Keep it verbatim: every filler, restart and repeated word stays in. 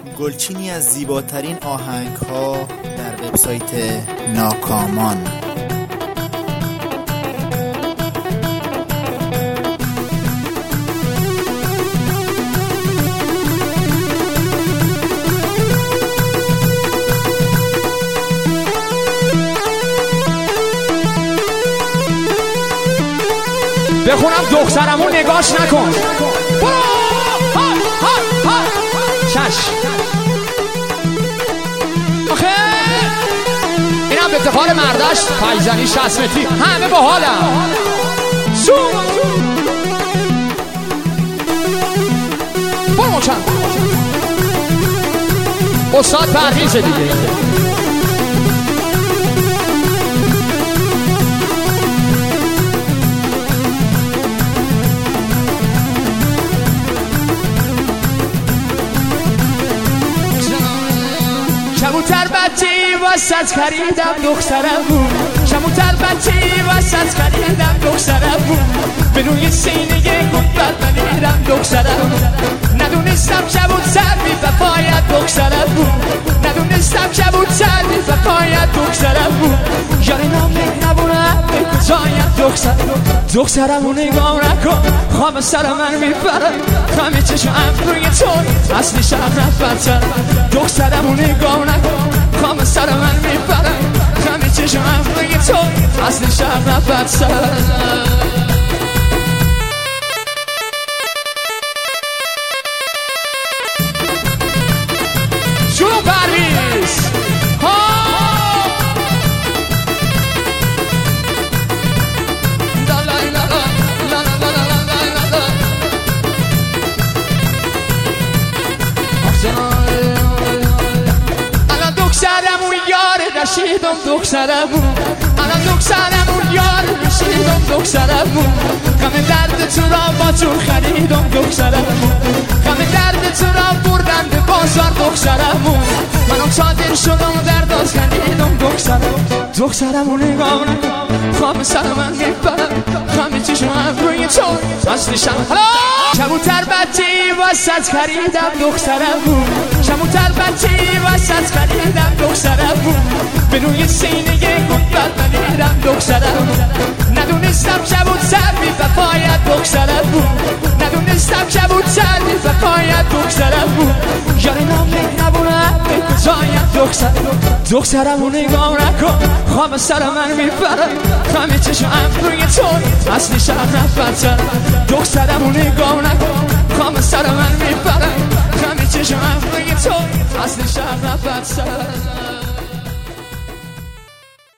گلچینی از زیباترین آهنگ ها در وبسایت ناکامان. بخونم دخترمو نگاش نکن. برو های های های چش. آخه اینم به افتخار مردش پایزنی شصت متری همه با حالم. برو چند استاد پرویزه دیگه. کبوتر بچه واسط خریدم دخترم بود. کبوتر بچه واسط خریدم دخترم بود. به روی سینه گنبد بمیرم دخترم بود. ندونستم کبوتر بی وفایت دخترم بود. ندونستم کبوتر بی وفایت دخترم بود. یاری نامه نبونم به کجایت دخترم. دخترمو نگاه نکن خواب سر من میبرم. همه چشم روی تو اصلی شب نفتر. دخترمو نگاه نکن خواب سر من میبرم. همه چشم روی تو اصلی شب نفتر. شروع پرویز رشیدم دخترمون. الان دخترمون یار رشیدم دخترمون. غم درد تو را با تو خریدم دخترمون. غم درد تو را بردن به بازار دخترمون. منم صادر شدم درداز خریدم دخترمون. دخترمون نگاه نکن خواب سر من میبرم. همه چشم روی تو اصلی شم. کبوتر بچه واسط خریدم دخترمون. کبوتر بچه واسط خریدم دخترمون. به روی سینه گنبد بمیرم دخترمون. ندونستم کبوتر بی وفایت دخترمون. ندونستم کبوتر بی وفایت دخترمون. یاری نامه نبونم به کجایت دخترمون. دخترمو نگاه نکن خواب سر من میبرم. همه چشم روی تو اصلی شب نفتر. دخترمو نگاه نکن خواب سر من میبرم. همه چشم روی تو اصلی شب نفتر.